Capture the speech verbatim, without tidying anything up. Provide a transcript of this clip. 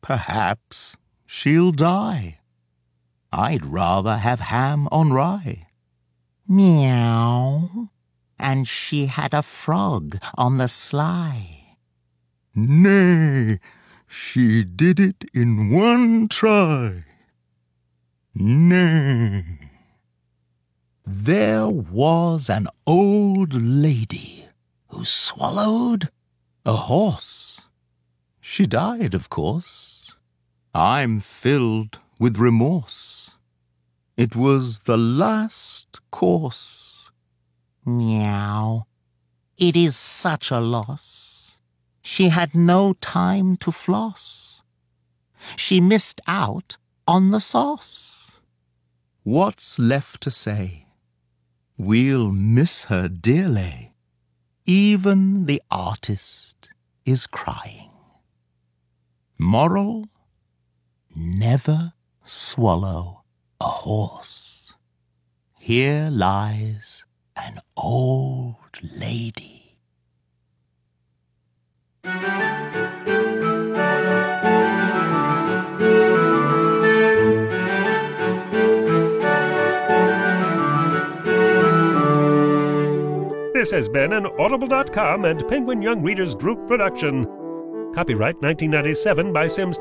perhaps she'll die. I'd rather have ham on rye. Meow. And she had a frog on the sly. Nay, she did it in one try. Nay. There was an old lady who swallowed a horse. She died, of course. I'm filled with remorse. It was the last course. Meow. It is such a loss. She had no time to floss. She missed out on the sauce. What's left to say? We'll miss her dearly. Even the artist is crying. Moral: never swallow a horse. Here lies an old lady. This has been an Audible dot com and Penguin Young Readers Group production. Copyright nineteen ninety-seven by Sims